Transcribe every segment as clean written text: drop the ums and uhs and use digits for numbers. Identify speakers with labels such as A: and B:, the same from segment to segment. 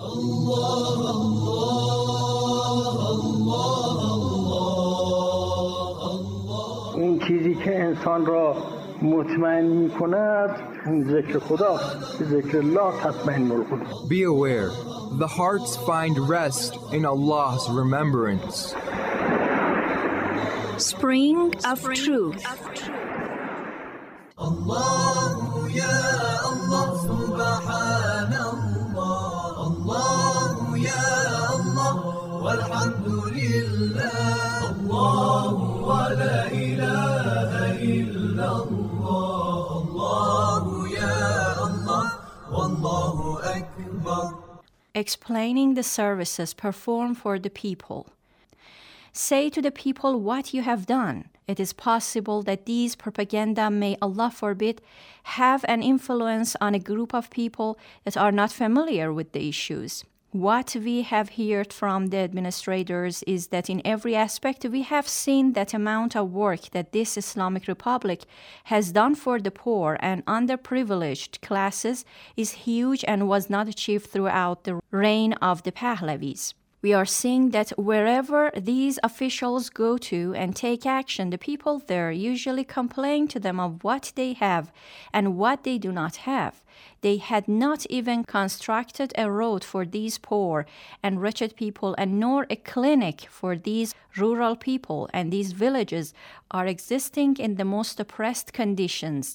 A: اون چیزی که انسان را مطمئن می‌کند اون ذکر خداست. ذکر الله تطمئن القلوب.
B: Be aware, the hearts find rest in Allah's remembrance.
C: Spring of Truth.
D: Allah ya Allah subhanallah. Allah ya Allah walhamdulillah. Allah wa la ilaha illallah. Allah ya Allah wallahu akbar.
C: Explaining the services performed for the people. Say to the people what you have done. It is possible that these propaganda may, Allah forbid, have an influence on a group of people that are not familiar with the issues. What we have heard from the administrators is that in every aspect we have seen that amount of work that this Islamic Republic has done for the poor and underprivileged classes is huge and was not achieved throughout the reign of the Pahlavis. We are seeing that wherever these officials go to and take action, the people there usually complain to them of what they have and what they do not have. They had not even constructed a road for these poor and wretched people, and nor a clinic for these rural people, and these villages are existing in the most oppressed conditions.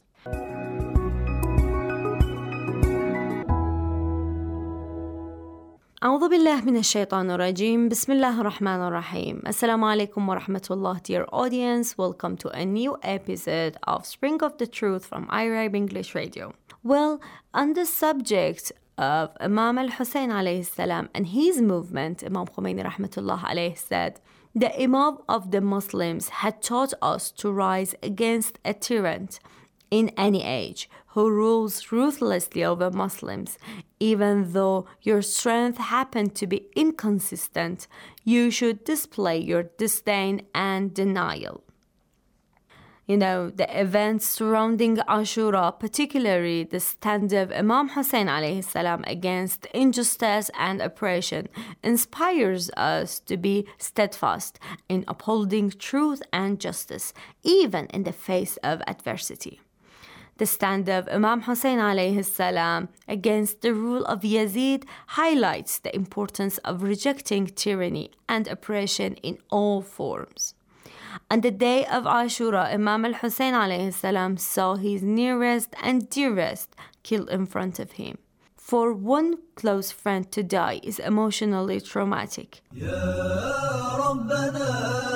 E: أعوذ بالله من الشيطان الرجيم. بسم الله الرحمن الرحيم. Assalamu alaikum wa rahmatullah, dear audience. Welcome to a new episode of Spring of the Truth from Arab English Radio. Well, on the subject of Imam al-Hussein alayhi salam and his movement, Imam Khomeini rahmatullah alayhi said, the Imam of the Muslims had taught us to rise against a tyrant in any age who rules ruthlessly over Muslims. Even though your strength happened to be inconsistent, you should display your disdain and denial. You know, the events surrounding Ashura, particularly the stand of Imam Hussein alayhi salam against injustice and oppression, inspires us to be steadfast in upholding truth and justice, even in the face of adversity. The stand of Imam Hussein alayhi salam against the rule of Yazid highlights the importance of rejecting tyranny and oppression in all forms. On the day of Ashura, Imam al-Hussein alayhi salam saw his nearest and dearest killed in front of him. For one close friend to die is emotionally traumatic.
D: Ya Rabbana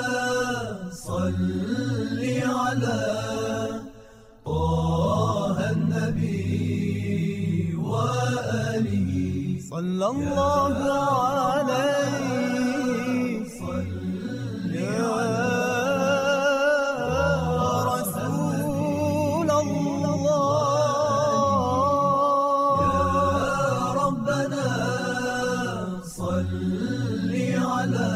D: salli ala طه النبي وآله صلى الله عليه صل يا رسول الله يا ربنا صل على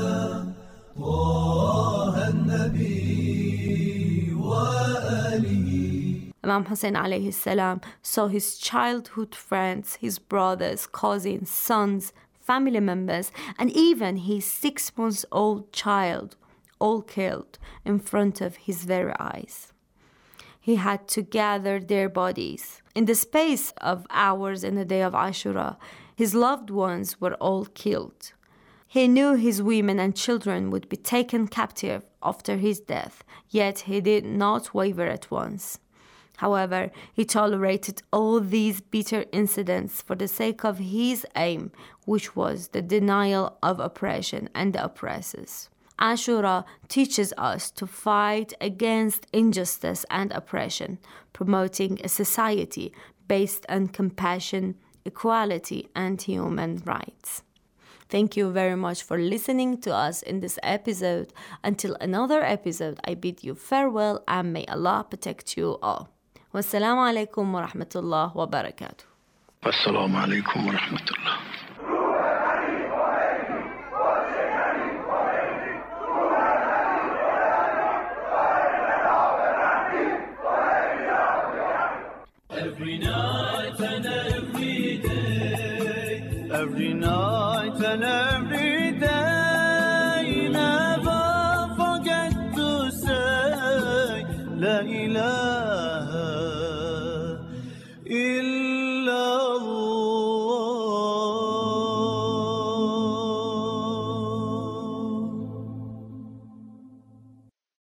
D: طه النبي وآله.
E: Imam Hussein alayhi salam saw his childhood friends, his brothers, cousins, sons, family members, and even his 6-month-old child all killed in front of his very eyes. He had to gather their bodies. In the space of hours in the day of Ashura, his loved ones were all killed. He knew his women and children would be taken captive after his death, yet he did not waver at once. However, he tolerated all these bitter incidents for the sake of his aim, which was the denial of oppression and the oppressors. Ashura teaches us to fight against injustice and oppression, promoting a society based on compassion, equality, and human rights. Thank you very much for listening to us in this episode. Until another episode, I bid you farewell and may Allah protect you all. Wassalamu alaikum wa rahmatullah wa barakatuh.
A: Wassalamu alaikum wa rahmatullah.
D: Every night and every day,
F: every night and every day. Never forget to say La ilaha